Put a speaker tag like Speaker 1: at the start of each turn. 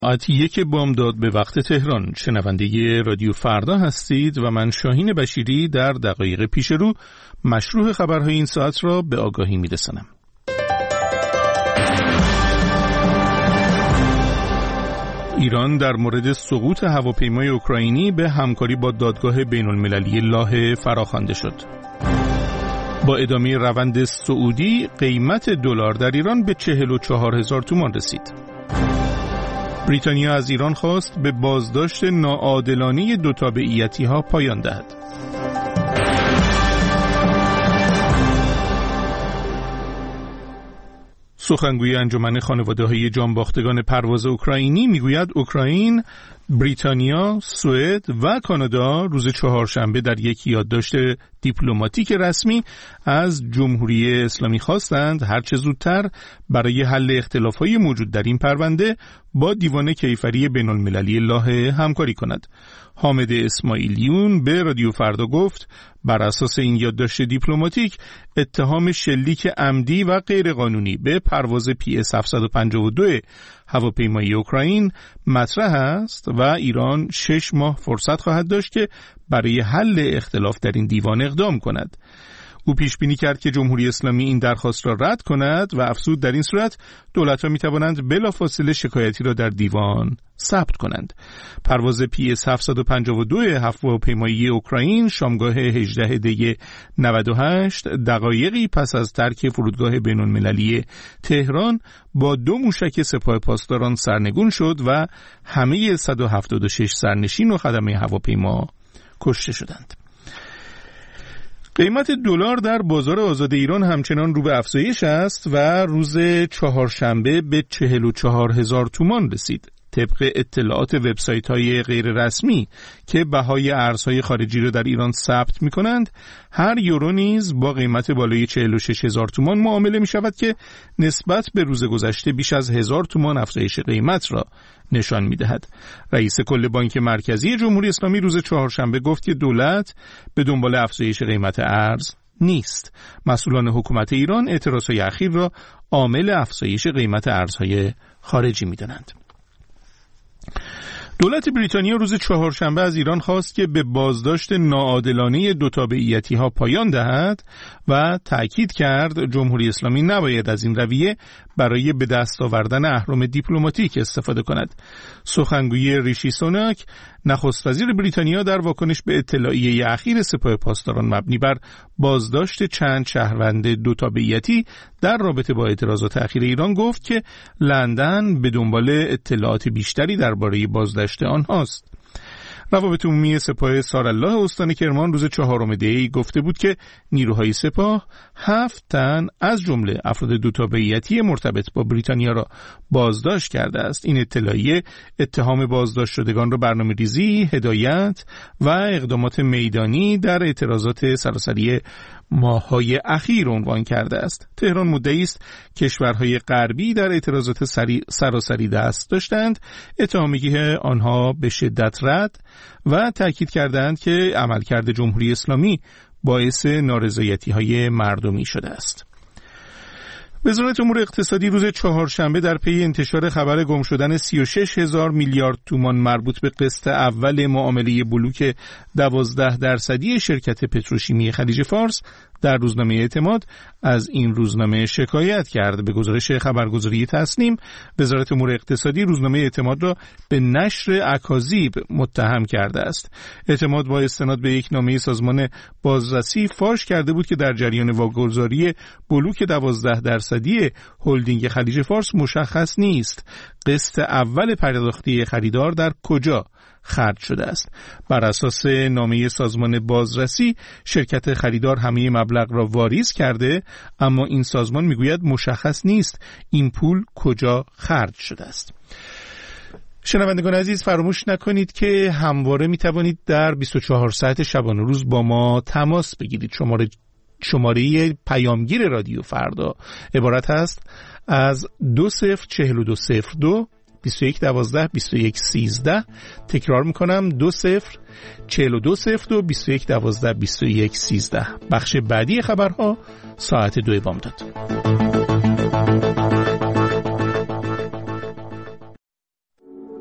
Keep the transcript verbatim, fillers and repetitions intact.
Speaker 1: ساعت یک بامداد به وقت تهران. شنونده رادیو فردا هستید و من شاهین بشیری در دقایق پیش رو مشروع خبرهای این ساعت را به آگاهی می‌رسانم. ایران در مورد سقوط هواپیمای اوکراینی به همکاری با دادگاه بین‌المللی لاهه فراخوانده شد. با ادامه روند سعودی قیمت دلار در ایران به چهل و چهار هزار تومان رسید. بریتانیا از ایران خواست به بازداشت ناعادلانه دو تابعیتی ها پایان دهد. سخنگوی انجمن خانواده‌های جانباختگان پرواز اوکراینی میگوید اوکراین، بریتانیا، سوئد و کانادا روز چهارشنبه در یک یادداشت دیپلماتیک رسمی از جمهوری اسلامی خواستند هرچه زودتر برای حل اختلاف‌های موجود در این پرونده با دیوان کیفری بین‌المللی لاهه همکاری کند. حامد اسماعیلیون به رادیو فردا گفت بر اساس این یادداشت دیپلماتیک اتهام شلیک عمدی و غیرقانونی به پرواز پی اس هفتصد و پنجاه و دو هواپیمای اوکراین مطرح است و ایران شش ماه فرصت خواهد داشت که برای حل اختلاف در این دیوان اقدام کند. او پیش بینی کرد که جمهوری اسلامی این درخواست را رد کند و افزود در این صورت دولت‌ها می‌توانند بلافاصله شکایتی را در دیوان ثبت کنند. پرواز پی اس هفتصد و پنجاه و دو هواپیمایی اوکراین شامگاه هجدهم دی نود و هشت دقایقی پس از ترک فرودگاه بین‌المللی تهران با دو موشک سپاه پاسداران سرنگون شد و همه صد و هفتاد و شش سرنشین و خدمه هواپیما کشته شدند. قیمت دلار در بازار آزاد ایران همچنان رو به افزایش است و روز چهارشنبه به چهل و چهار هزار تومان رسید. طبق اطلاعات وبسایت‌های غیر رسمی که بهای ارزهای خارجی را در ایران ثبت می‌کنند، هر یورو نیز با قیمت بالای چهل و شش هزار تومان معامله می‌شود که نسبت به روز گذشته بیش از هزار تومان افزایش قیمت را نشان می‌دهد. رئیس کل بانک مرکزی جمهوری اسلامی روز چهارشنبه گفت که دولت به دنبال افزایش قیمت ارز نیست. مسئولان حکومت ایران اعتراضهای اخیر را عامل افزایش قیمت ارزهای خارجی می‌دانند. دولت بریتانیا روز چهارشنبه از ایران خواست که به بازداشت ناعادلانه دو تابعیتی ها پایان دهد و تأکید کرد جمهوری اسلامی نباید از این رویه برای به دست آوردن اهرم دیپلماتیک استفاده کند. سخنگوی ریشی سوناک، نخست وزیر بریتانیا، در واکنش به اطلاعیه اخیر سپاه پاسداران مبنی بر بازداشت چند شهروند دو تابعیتی در رابطه با اعتراضات اخیر ایران گفت که لندن به دنبال اطلاعات بیشتری درباره بازداشت آنهاست. روابط عمومی سپاه سارالله استان کرمان روز چهارم دی گفته بود که نیروهای سپاه هفت تن از جمله افراد دو تابعیتی مرتبط با بریتانیا را بازداشت کرده است. این اطلاعیه اتهام بازداشت شدگان را برنامه‌ریزی، هدایت و اقدامات میدانی در اعتراضات سراسری ماه‌های اخیر عنوان کرده است. تهران مدعی است کشورهای غربی در اعتراضات سراسری دست داشتند، اتهامی آنها به شدت رد و تأکید کردند که عملکرد جمهوری اسلامی باعث نارضایتی‌های مردمی شده است. وزارت امور اقتصادی روز چهارشنبه در پی انتشار خبر گم شدن سی و شش هزار میلیارد تومان مربوط به قسط اول معامله بلوک دوازده درصدی شرکت پتروشیمی خلیج فارس در روزنامه اعتماد از این روزنامه شکایت کرد. به گزارش خبرگزاری تسنیم، وزارت امور اقتصادی روزنامه اعتماد را به نشر اکاذیب متهم کرده است. اعتماد با استناد به یک نامه سازمان بازرسی فاش کرده بود که در جریان واگذاری بلوک دوازده درصدی هلدینگ خلیج فارس مشخص نیست قسط اول پرداختی خریدار در کجا خرج شده است. بر اساس نامه سازمان بازرسی شرکت خریدار همه مبلغ را واریز کرده، اما این سازمان میگوید مشخص نیست این پول کجا خرج شده است. شنوندگان عزیز، فراموش نکنید که همواره میتوانید در بیست و چهار ساعت شبانه روز با ما تماس بگیرید. شماره شماره پیامگیر رادیو فردا عبارت است از دو صفر چهل و دو صفر دو بیست و یک دوازده بیست و یک سیزده. تکرار میکنم دو صفر چهل و دو صفر دو بیست و یک دوازده بیست و یک سیزده. بخش بعدی خبرها ساعت دو بامداد.